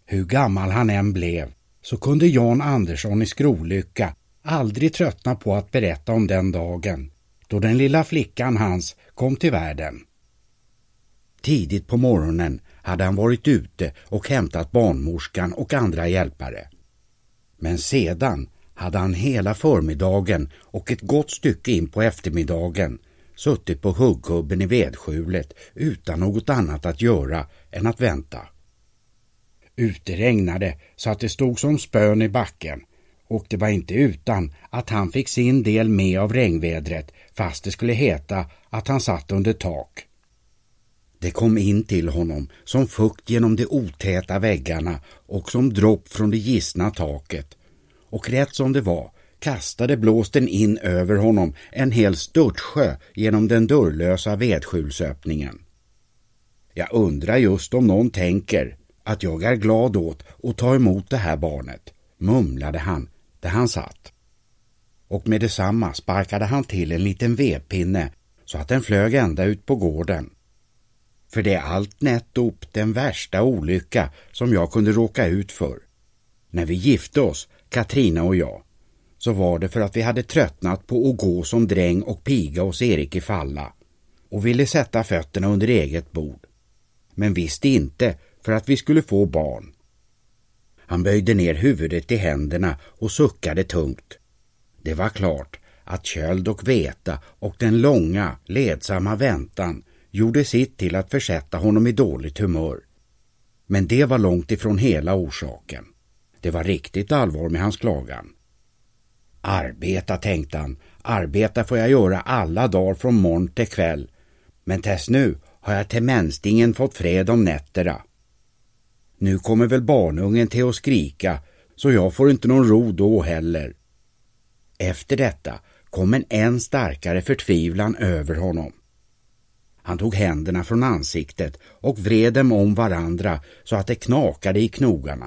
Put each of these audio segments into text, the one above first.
Hur gammal han än blev så kunde Jan Andersson i Skrolycka aldrig tröttna på att berätta om den dagen då den lilla flickan hans kom till världen. Tidigt på morgonen hade han varit ute och hämtat barnmorskan och andra hjälpare. Men sedan hade han hela förmiddagen och ett gott stycke in på eftermiddagen suttit på huggkubben i vedskjulet utan något annat att göra än att vänta. Ute regnade så att det stod som spön i backen, och det var inte utan att han fick sin del med av regnvädret fast det skulle heta att han satt under tak. Det kom in till honom som fukt genom de otäta väggarna och som dropp från det gissna taket, och rätt som det var kastade blåsten in över honom en hel störtsjö genom den dörrlösa vedskjulsöppningen. Jag undrar just om någon tänker att jag är glad åt att ta emot det här barnet, mumlade han där han satt. Och med detsamma sparkade han till en liten vedpinne så att den flög ända ut på gården. För det är allt nätt upp den värsta olycka som jag kunde råka ut för. När vi gifte oss, Katrina och jag, så var det för att vi hade tröttnat på att gå som dräng och piga hos Erik i Falla och ville sätta fötterna under eget bord. Men visste inte för att vi skulle få barn. Han böjde ner huvudet i händerna och suckade tungt. Det var klart att köld och veta och den långa, ledsamma väntan gjorde sitt till att försätta honom i dåligt humör. Men det var långt ifrån hela orsaken. Det var riktigt allvar med hans klagan. Arbeta, tänkte han. Arbeta får jag göra alla dagar från morgon till kväll. Men tills nu har jag till mänstingen fått fred om nätterna. Nu kommer väl barnungen till att skrika, så jag får inte någon ro då heller. Efter detta kom en än starkare förtvivlan över honom. Han tog händerna från ansiktet och vred dem om varandra så att det knakade i knogarna.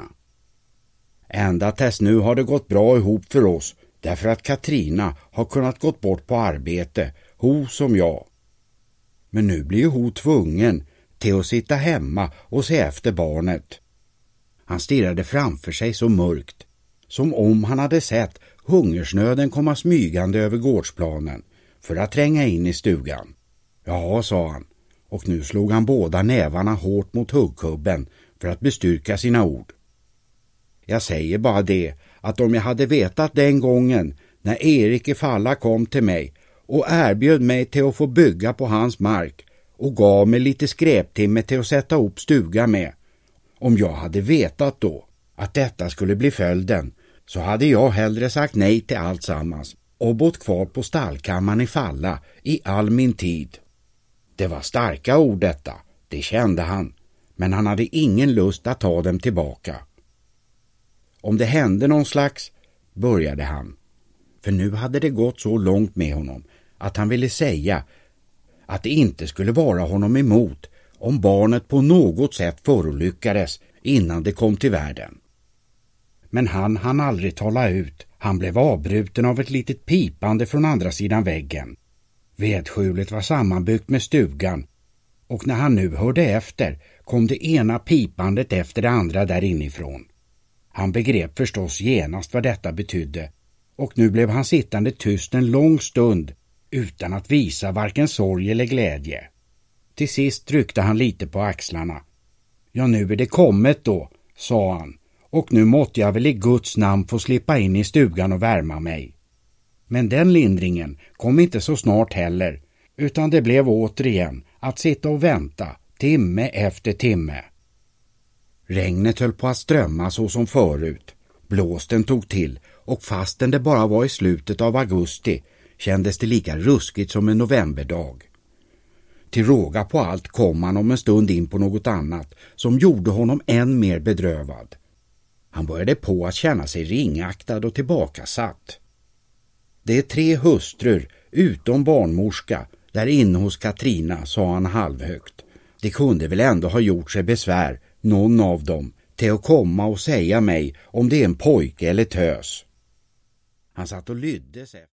Ända tills nu har det gått bra ihop för oss, därför att Katrina har kunnat gått bort på arbete, ho som jag. Men nu blir hon tvungen till att sitta hemma och se efter barnet. Han stirrade framför sig så mörkt, som om han hade sett hungersnöden komma smygande över gårdsplanen för att tränga in i stugan. Ja, sa han, och nu slog han båda nävarna hårt mot huggkubben för att bestyrka sina ord. Jag säger bara det, att om jag hade vetat den gången när Erik i Falla kom till mig och erbjöd mig till att få bygga på hans mark och gav mig lite skräptimme till att sätta upp stuga med, om jag hade vetat då att detta skulle bli följden, så hade jag hellre sagt nej till allt sammans och bott kvar på stallkammaren i Falla i all min tid. Det var starka ord detta, det kände han, men han hade ingen lust att ta dem tillbaka. Om det hände någon slags, började han, för nu hade det gått så långt med honom att han ville säga att det inte skulle vara honom emot om barnet på något sätt förolyckades innan det kom till världen. Men han aldrig tala ut. Han blev avbruten av ett litet pipande från andra sidan väggen. Vedskjulet var sammanbyggt med stugan, och när han nu hörde efter kom det ena pipandet efter det andra där inifrån. Han begrep förstås genast vad detta betydde, och nu blev han sittande tyst en lång stund utan att visa varken sorg eller glädje. Till sist tryckte han lite på axlarna. Ja, nu är det kommet då, sa han, och nu måtte jag väl i Guds namn få slippa in i stugan och värma mig. Men den lindringen kom inte så snart heller, utan det blev återigen att sitta och vänta timme efter timme. Regnet höll på att strömma så som förut. Blåsten tog till, och fastän det bara var i slutet av augusti kändes det lika ruskigt som en novemberdag. Till råga på allt kom han om en stund in på något annat som gjorde honom än mer bedrövad. Han började på att känna sig ringaktad och tillbakasatt. Det är 3 hustrur utom barnmorska där inne hos Katrina, sa han halvhögt. Det kunde väl ändå ha gjort sig besvär, någon av dem, till att komma och säga mig om det är en pojke eller tös. Han satt och lydde sig.